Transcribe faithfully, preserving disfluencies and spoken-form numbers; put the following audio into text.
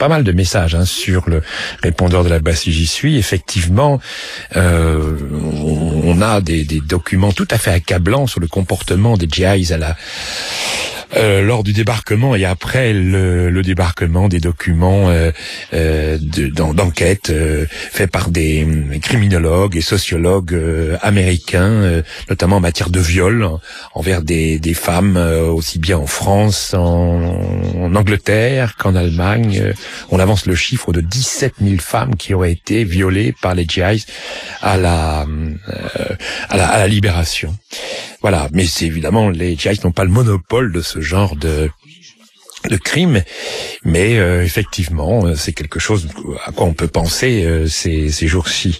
pas mal de messages hein, sur le répondeur de la base si j'y suis. Effectivement, euh, on, on a des, des documents tout à fait accablants sur le comportement des G Is à la Euh, lors du débarquement et après le, le débarquement, des documents euh, euh, de, d'enquête euh, faits par des criminologues et sociologues euh, américains, euh, notamment en matière de viol envers des, des femmes, euh, aussi bien en France, en, en Angleterre qu'en Allemagne. Euh, on avance le chiffre de dix-sept mille femmes qui auraient été violées par les G Is à la, euh, à la, à la libération. Voilà, mais c'est évidemment, les G Is n'ont pas le monopole de ce genre de de crime, mais euh, effectivement, c'est quelque chose à quoi on peut penser euh, ces, ces jours-ci.